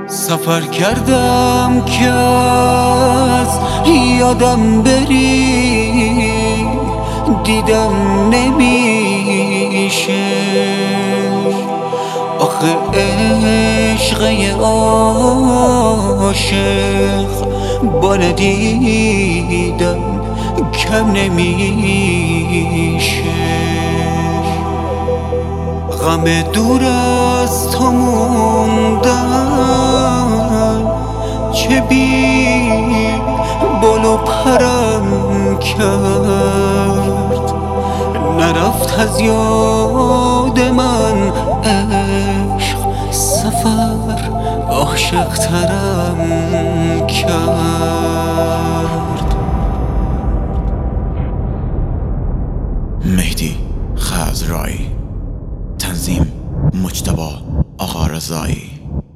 سفر کردم که از یادم بری، دیدم نمیشه. آخه عشقه عاشق با ندیدم کم نمیشه. غم دور از تو موندن چه بی بال و پرم کرد، نرفت از یاد من عشق، سفر عاشق ترم کرد. مهدی خزرایی، تنظیم مجتبی آقا رضایی.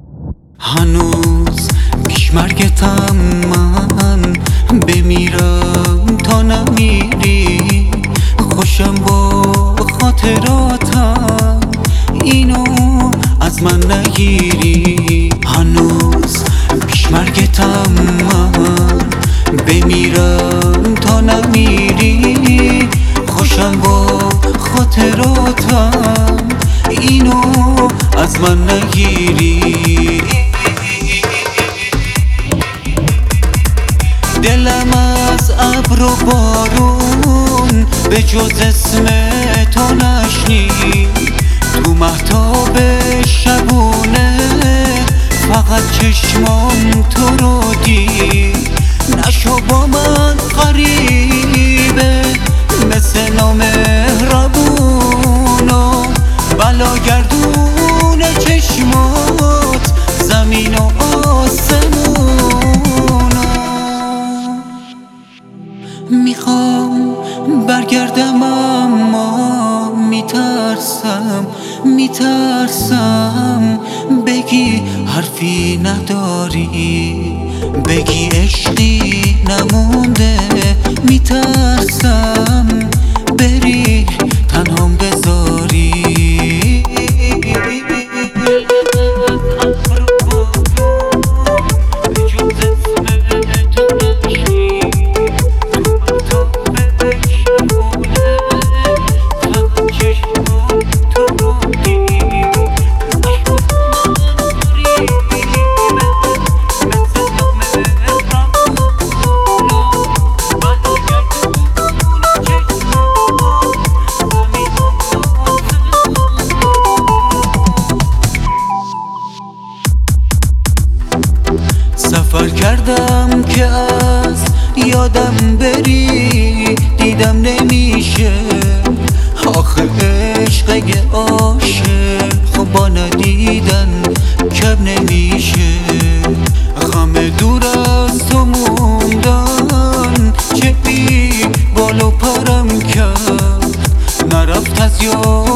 هنوز پیش مرگتم من بمیرم تا نمیری، خوشم با خاطراتم اینو از من نگیری. هنوز پیش مرگتم من بمیرم تا نمیری، خوشم با خاطراتم اینو از من نگیری. دلم از ابر و بارون به جز اسم تو نشنید، تو مهتاب شبونه فقط چشمام تو رو دید. نشو با من غریبه مثل نامهربونو، بلا گردون چشمات زمین و آسمونو. میخوام برگردم اما میترسم بگی حرفی نداری، بگی عشقی نمونده. میترسم بری تنهام بذاری. سفر کردم که از یادم بری، دیدم نمیشه. آخه عشق عاشق با ندیدن کم نمیشه. غم دور از تو موندن چه بی بال و پرم کرد، نرفت از یاد